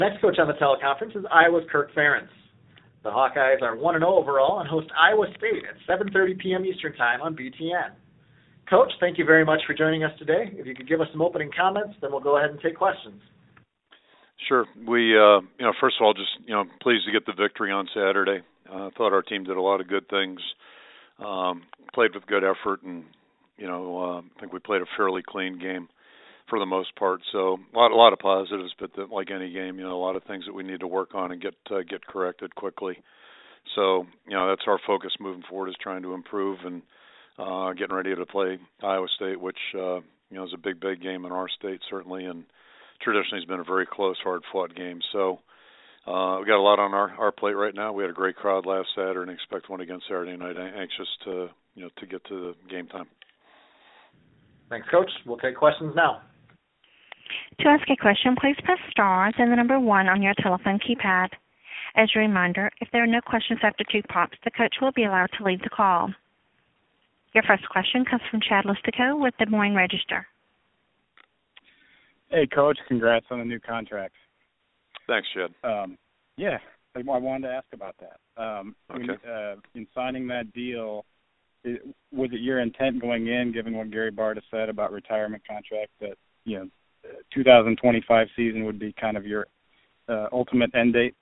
Next coach on the teleconference is Iowa's Kirk Ferentz. The Hawkeyes are 1-0 overall and host Iowa State at 7:30 p.m. Eastern Time on BTN. Coach, thank you very much for joining us today. If you could give us some opening comments, then we'll go ahead and take questions. Sure. We, first of all, just, pleased to get the victory on Saturday. I thought our team did a lot of good things, played with good effort, and, I think we played a fairly clean game for the most part. So a lot of positives, but like any game, a lot of things that we need to work on and get corrected quickly. So, that's our focus moving forward, is trying to improve and getting ready to play Iowa State, which, is a big game in our state, certainly, and traditionally has been a very close, hard-fought game. So we've got a lot on our plate right now. We had a great crowd last Saturday and expect one again Saturday night. Anxious to get to the game time. Thanks, Coach. We'll take questions now. To ask a question, please press star, then the number 1 on your telephone keypad. As a reminder, if there are no questions after 2 pops, the coach will be allowed to leave the call. Your first question comes from Chad Listico with Des Moines Register. Hey, Coach. Congrats on the new contract. Thanks, Chad. I wanted to ask about that. Okay. In signing that deal, was it your intent going in, given what Gary Barta said about retirement contract, that 2025 season would be kind of your ultimate end date?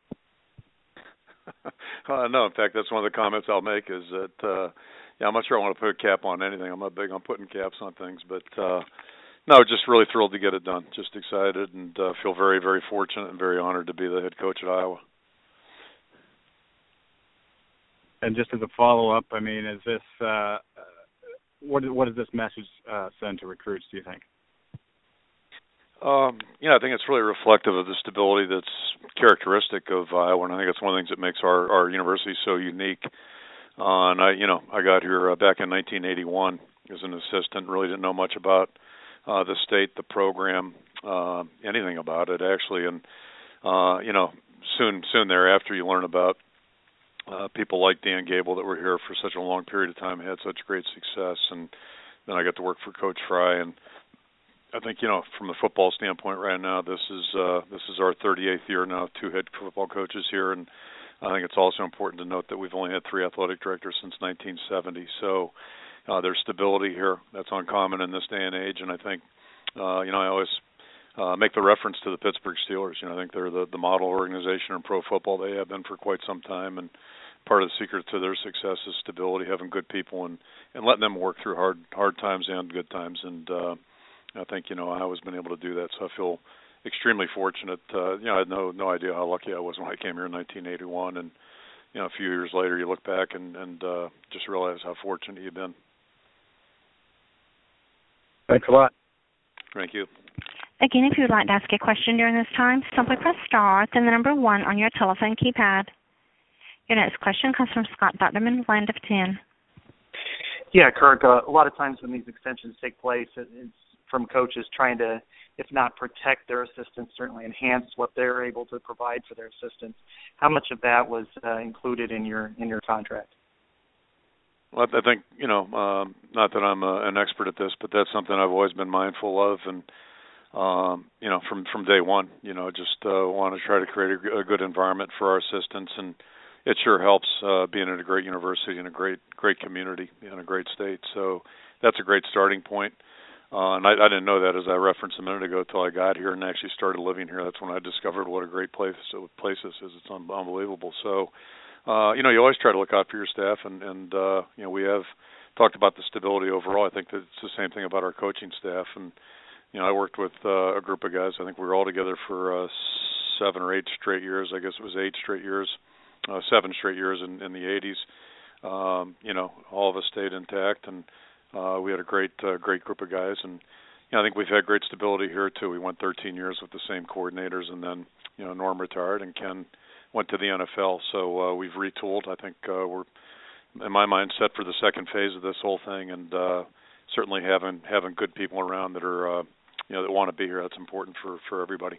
No, in fact, that's one of the comments I'll make is that, I'm not sure I want to put a cap on anything. I'm not big on putting caps on things, but no, just really thrilled to get it done. Just excited and feel very, very fortunate and very honored to be the head coach at Iowa. And just as a follow-up, is this what does this message send to recruits, do you think? I think it's really reflective of the stability that's characteristic of Iowa, and I think it's one of the things that makes our university so unique. And I got here back in 1981 as an assistant. Really didn't know much about the state, the program, anything about it actually. And soon thereafter, you learn about people like Dan Gable that were here for such a long period of time, had such great success, and then I got to work for Coach Fry. And I think from the football standpoint right now, this is our 38th year now, 2 head football coaches here, and I think it's also important to note that we've only had 3 athletic directors since 1970. So there's stability here that's uncommon in this day and age. And I think I always make the reference to the Pittsburgh Steelers. I think they're the model organization in pro football. They have been for quite some time, and part of the secret to their success is stability, having good people and letting them work through hard times and good times. And I think Iowa's been able to do that. So I feel extremely fortunate. I had no idea how lucky I was when I came here in 1981, and a few years later, you look back and just realize how fortunate you've been. Thanks a lot. Thank you. Again, if you would like to ask a question during this time, simply press star, then the number 1 on your telephone keypad. Your next question comes from Scott Dotterman, Land of 10. Yeah, Kirk, a lot of times when these extensions take place, it's from coaches trying to, if not protect their assistants, certainly enhance what they're able to provide for their assistants. How much of that was included in your contract? Well, I think, not that I'm an expert at this, but that's something I've always been mindful of. And, from day one, just want to try to create a good environment for our assistants. And it sure helps being at a great university and a great community in a great state. So that's a great starting point. And I didn't know that, as I referenced a minute ago, until I got here and actually started living here. That's when I discovered what a great place this is. It's unbelievable. So, you always try to look out for your staff, and we have talked about the stability overall. I think that it's the same thing about our coaching staff. And, I worked with a group of guys. I think we were all together for 7 or 8 straight years. I guess it was 8 straight years, 7 straight years in the 80s. All of us stayed intact, and we had a great group of guys. And I think we've had great stability here, too. We went 13 years with the same coordinators, and then, Norm retired, and Ken went to the NFL. So we've retooled. I think we're, in my mind, set for the second phase of this whole thing, and certainly having good people around that are that want to be here. That's important for everybody.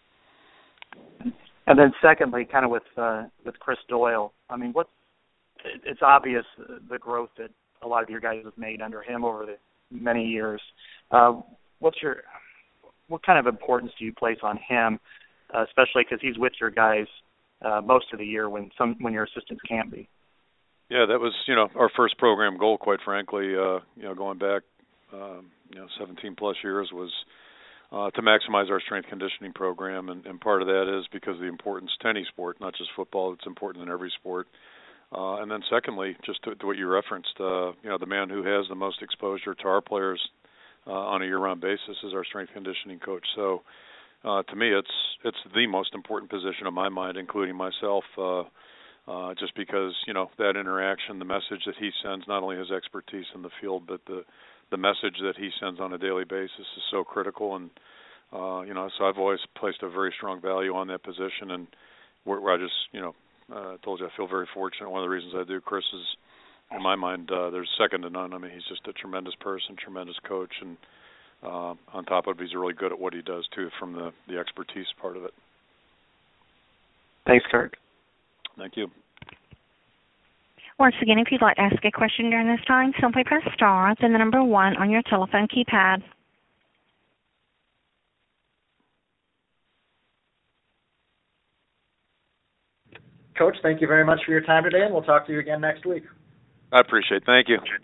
And then secondly, kind of with Chris Doyle, it's obvious the growth that a lot of your guys have made under him over the many years. What kind of importance do you place on him especially because he's with your guys most of the year when your assistants can't be. Yeah, that was, our first program goal, quite frankly, going back, 17 plus years was to maximize our strength conditioning program. And part of that is because of the importance to any sport, not just football. It's important in every sport. And then secondly, just to what you referenced, the man who has the most exposure to our players on a year-round basis is our strength conditioning coach. So to me, it's the most important position in my mind, including myself, just because, that interaction, the message that he sends, not only his expertise in the field, but the message that he sends on a daily basis is so critical. And, so I've always placed a very strong value on that position. And where I just, told you I feel very fortunate. One of the reasons I do, Chris, is in my mind, there's second to none. I mean, he's just a tremendous person, tremendous coach. And on top of it, he's really good at what he does, too, from the expertise part of it. Thanks, Kirk. Thank you. Once again, if you'd like to ask a question during this time, simply press star, then the number 1 on your telephone keypad. Coach, thank you very much for your time today, and we'll talk to you again next week. I appreciate it. Thank you.